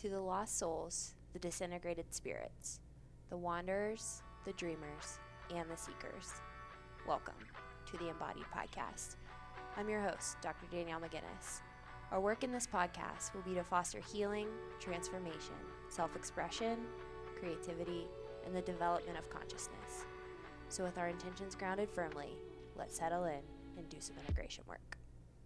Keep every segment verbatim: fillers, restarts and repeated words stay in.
To the lost souls, the disintegrated spirits, the wanderers, the dreamers, and the seekers, welcome to the Embodied Podcast. I'm your host, Doctor Danielle McGinnis. Our work in this podcast will be to foster healing, transformation, self-expression, creativity, and the development of consciousness. So with our intentions grounded firmly, let's settle in and do some integration work.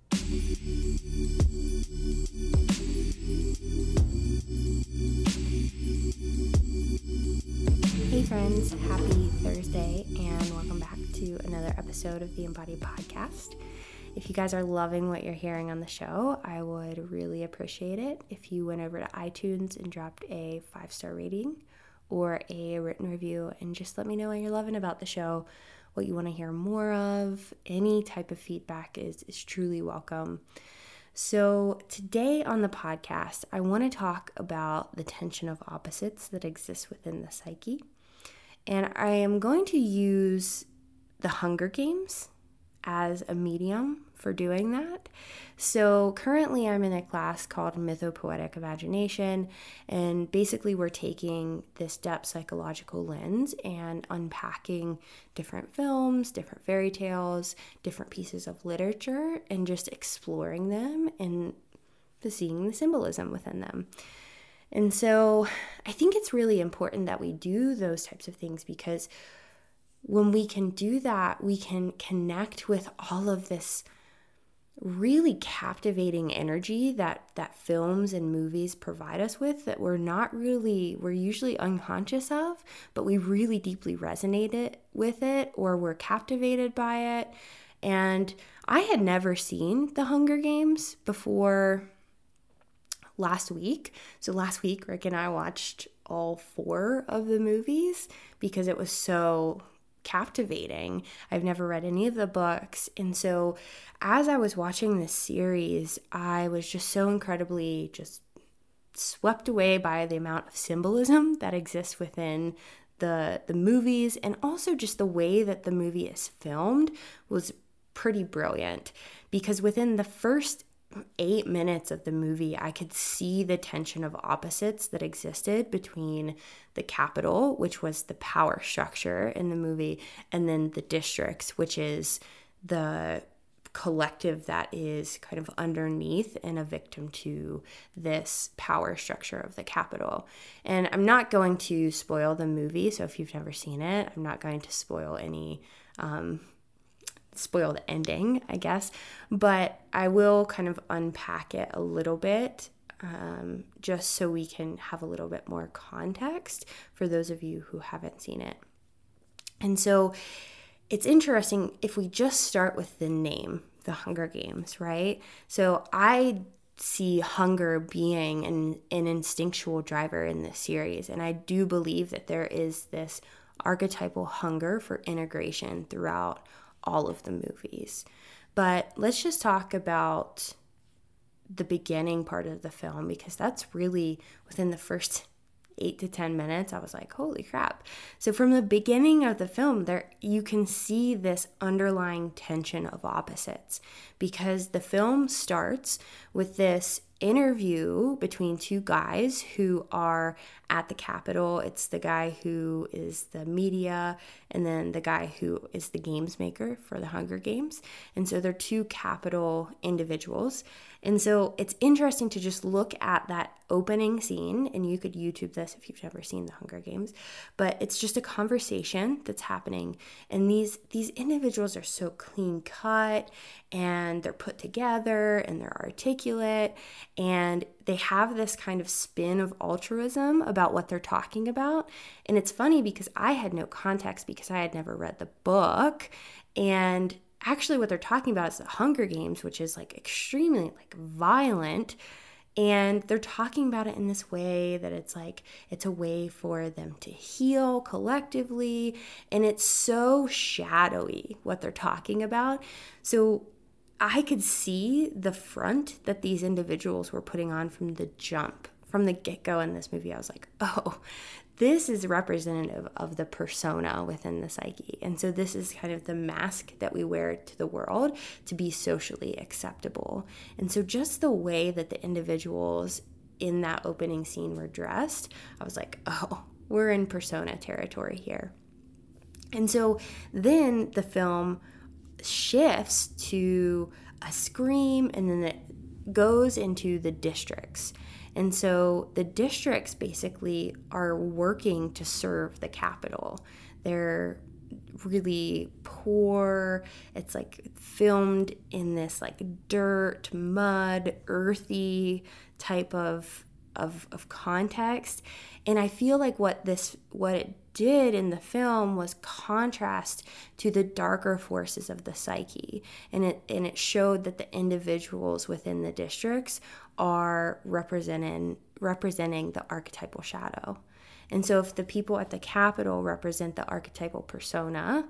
Hey friends, happy Thursday and welcome back to another episode of the Embodied Podcast. If you guys are loving what you're hearing on the show, I would really appreciate it if you went over to iTunes and dropped a five-star rating or a written review and just let me know what you're loving about the show, what you want to hear more of. Any type of feedback is, is truly welcome. So today on the podcast, I want to talk about the tension of opposites that exists within the psyche. And I am going to use the Hunger Games as a medium for doing that. So currently I'm in a class called Mythopoetic Imagination, and basically we're taking this depth psychological lens and unpacking different films, different fairy tales, different pieces of literature, and just exploring them and seeing the symbolism within them. And so I think it's really important that we do those types of things, because when we can do that, we can connect with all of this really captivating energy that, that films and movies provide us with that we're not really, we're usually unconscious of, but we really deeply resonated with it or we're captivated by it. And I had never seen The Hunger Games before last week. So last week, Rick and I watched all four of the movies because it was so captivating. I've never read any of the books. And so as I was watching this series, I was just so incredibly just swept away by the amount of symbolism that exists within the the movies, and also just the way that the movie is filmed was pretty brilliant, because within the first eight minutes of the movie, I could see the tension of opposites that existed between the capital, which was the power structure in the movie, and then the districts, which is the collective that is kind of underneath and a victim to this power structure of the capital. And I'm not going to spoil the movie, so if you've never seen it, I'm not going to spoil any um spoil the ending, I guess, but I will kind of unpack it a little bit um, just so we can have a little bit more context for those of you who haven't seen it. And so it's interesting if we just start with the name, The Hunger Games, right? So I see hunger being an, an instinctual driver in this series, and I do believe that there is this archetypal hunger for integration throughout all of the movies. But let's just talk about the beginning part of the film, because that's really within the first eight to ten minutes, I was like, holy crap. So from the beginning of the film, there you can see this underlying tension of opposites, because the film starts with this interview between two guys who are at the Capitol. It's the guy who is the media and then the guy who is the games maker for the Hunger Games. And so they're two Capitol individuals. And so it's interesting to just look at that opening scene, and you could YouTube this if you've never seen the Hunger Games, but it's just a conversation that's happening. And these these individuals are so clean cut, and they're put together, and they're articulate, and they have this kind of spin of altruism about what they're talking about. And it's funny because I had no context, because I had never read the book, and actually what they're talking about is the Hunger Games, which is like extremely like violent. And they're talking about it in this way that it's like, it's a way for them to heal collectively. And it's so shadowy what they're talking about. So I could see the front that these individuals were putting on from the jump, from the get-go in this movie. I was like, oh, this is representative of the persona within the psyche. And so this is kind of the mask that we wear to the world to be socially acceptable. And so just the way that the individuals in that opening scene were dressed, I was like, oh, we're in persona territory here. And so then the film shifts to a scream, and then it goes into the districts. And so the districts basically are working to serve the capital. They're really poor. It's like filmed in this like dirt, mud, earthy type of of of context. And I feel like what this what it did in the film was contrast to the darker forces of the psyche. And it and it showed that the individuals within the districts are representing representing the archetypal shadow. And so if the people at the capital represent the archetypal persona,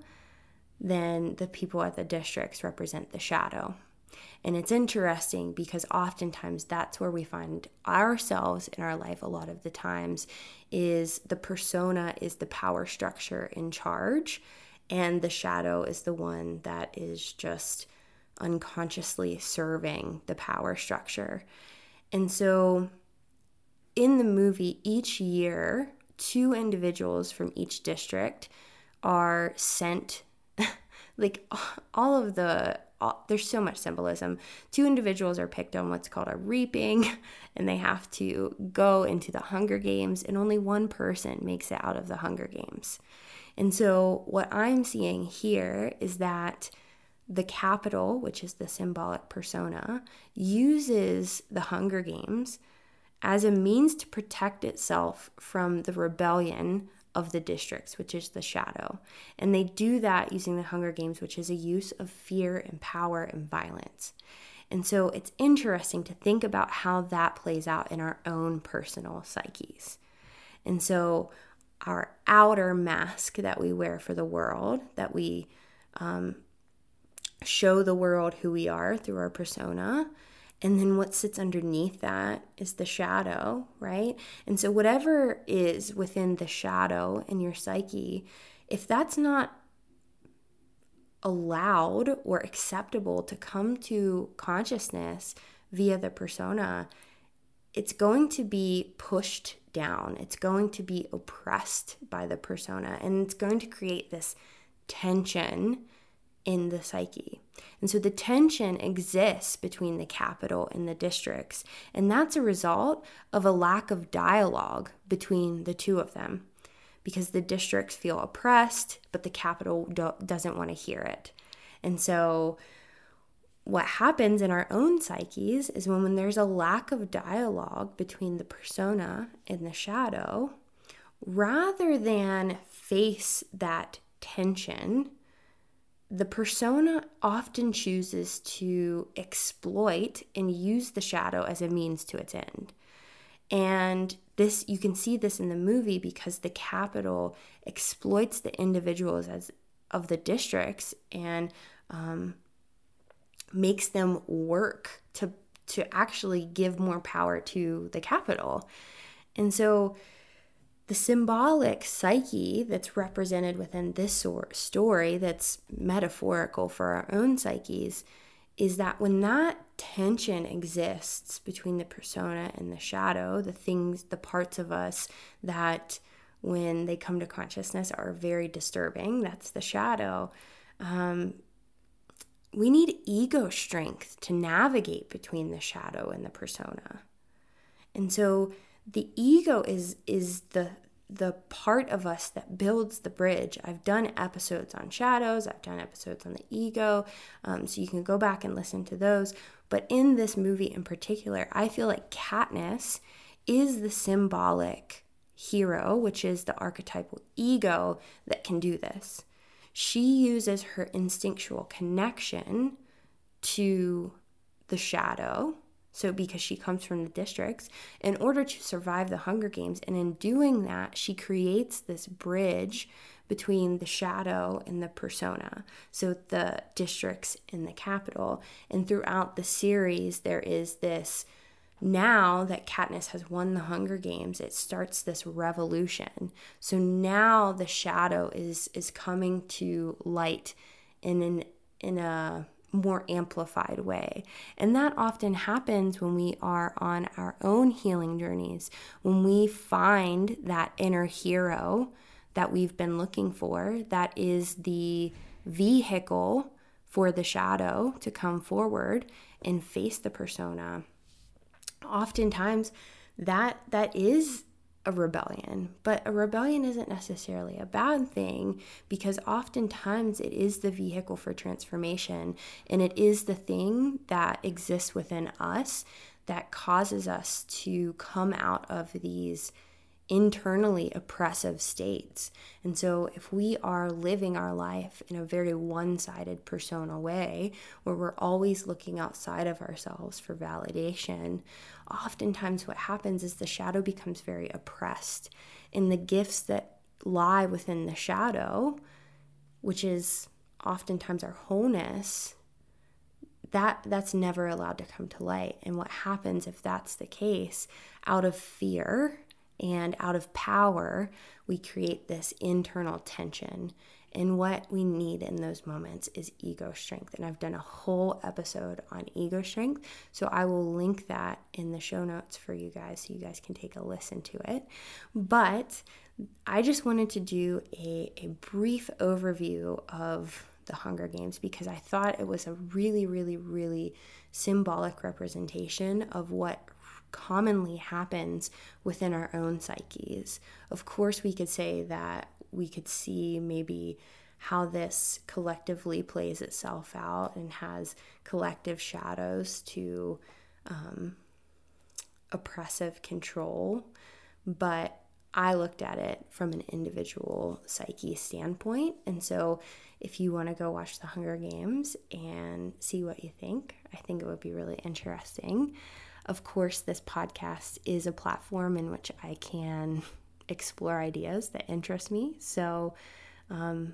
then the people at the districts represent the shadow. And it's interesting because oftentimes that's where we find ourselves in our life a lot of the times, is the persona is the power structure in charge, and the shadow is the one that is just unconsciously serving the power structure. And so in the movie, each year, two individuals from each district are sent, like all of the, all, there's so much symbolism. Two individuals are picked on what's called a reaping, and they have to go into the Hunger Games, and only one person makes it out of the Hunger Games. And so what I'm seeing here is that the capital, which is the symbolic persona, uses the Hunger Games as a means to protect itself from the rebellion of the districts, which is the shadow. And they do that using the Hunger Games, which is a use of fear and power and violence. And so it's interesting to think about how that plays out in our own personal psyches. And so our outer mask that we wear for the world, that we um, show the world who we are through our persona, and then what sits underneath that is the shadow, right? And so whatever is within the shadow in your psyche, if that's not allowed or acceptable to come to consciousness via the persona, it's going to be pushed down. It's going to be oppressed by the persona, and it's going to create this tension in the psyche. And so the tension exists between the capital and the districts, and that's a result of a lack of dialogue between the two of them, because the districts feel oppressed, but the capital do- doesn't want to hear it. And so what happens in our own psyches is when, when there's a lack of dialogue between the persona and the shadow, rather than face that tension, the persona often chooses to exploit and use the shadow as a means to its end. And this, you can see this in the movie because the capital exploits the individuals as of the districts and um, makes them work to to actually give more power to the capital. And so the symbolic psyche that's represented within this story that's metaphorical for our own psyches is that when that tension exists between the persona and the shadow, the things, the parts of us that when they come to consciousness are very disturbing, that's the shadow. Um, we need ego strength to navigate between the shadow and the persona. And so the ego is is the the part of us that builds the bridge. I've done episodes on shadows. I've done episodes on the ego. Um, so you can go back and listen to those. But in this movie in particular, I feel like Katniss is the symbolic hero, which is the archetypal ego that can do this. She uses her instinctual connection to the shadow, so because she comes from the districts, in order to survive the Hunger Games. And in doing that, she creates this bridge between the shadow and the persona, so the districts and the capital. And throughout the series, there is this, now that Katniss has won the Hunger Games, it starts this revolution. So now the shadow is is coming to light in an in a more amplified way. And that often happens when we are on our own healing journeys, when we find that inner hero that we've been looking for, that is the vehicle for the shadow to come forward and face the persona. Oftentimes that that is a rebellion, but a rebellion isn't necessarily a bad thing, because oftentimes it is the vehicle for transformation, and it is the thing that exists within us that causes us to come out of these internally oppressive states. And so if we are living our life in a very one-sided persona way, where we're always looking outside of ourselves for validation, oftentimes what happens is the shadow becomes very oppressed. And the gifts that lie within the shadow, which is oftentimes our wholeness, that that's never allowed to come to light. And what happens if that's the case? Out of fear and out of power, we create this internal tension. And what we need in those moments is ego strength. And I've done a whole episode on ego strength, so I will link that in the show notes for you guys so you guys can take a listen to it. But I just wanted to do a, a brief overview of the Hunger Games, because I thought it was a really, really, really symbolic representation of what commonly happens within our own psyches. Of course, we could say that we could see maybe how this collectively plays itself out and has collective shadows to um, oppressive control, but I looked at it from an individual psyche standpoint. And so if you want to go watch the Hunger Games and see what you think, I think it would be really interesting. Of course, this podcast is a platform in which I can explore ideas that interest me. So um,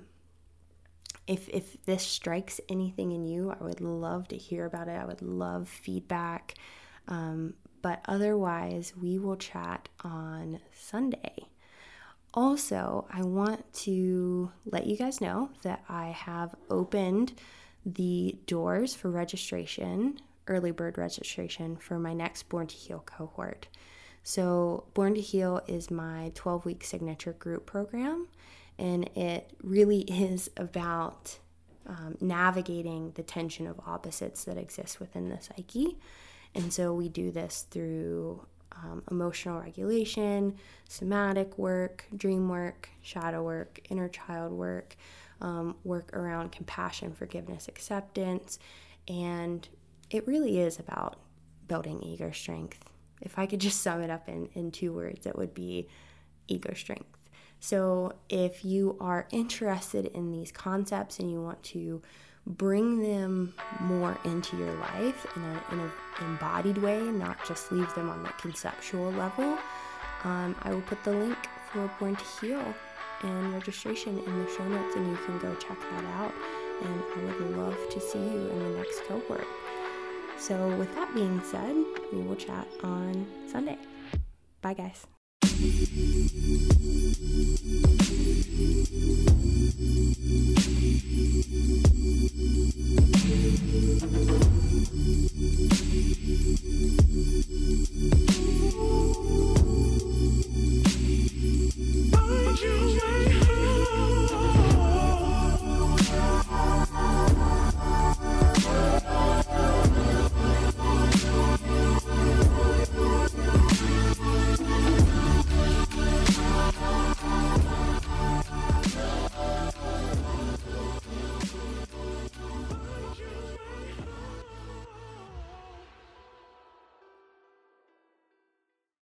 if if this strikes anything in you, I would love to hear about it. I would love feedback. Um, but otherwise, we will chat on Sunday. Also, I want to let you guys know that I have opened the doors for registration, early bird registration, for my next Born to Heal cohort. So Born to Heal is my twelve-week signature group program, and it really is about um, navigating the tension of opposites that exists within the psyche. And so we do this through um, emotional regulation, somatic work, dream work, shadow work, inner child work, um, work around compassion, forgiveness, acceptance, and it really is about building ego strength. If I could just sum it up in, in two words, it would be ego strength. So if you are interested in these concepts and you want to bring them more into your life in a, in an embodied way, not just leave them on the conceptual level, um, I will put the link for Born to Heal and registration in the show notes, and you can go check that out. And I would love to see you in the next cohort. So with that being said, we will chat on Sunday. Bye, guys.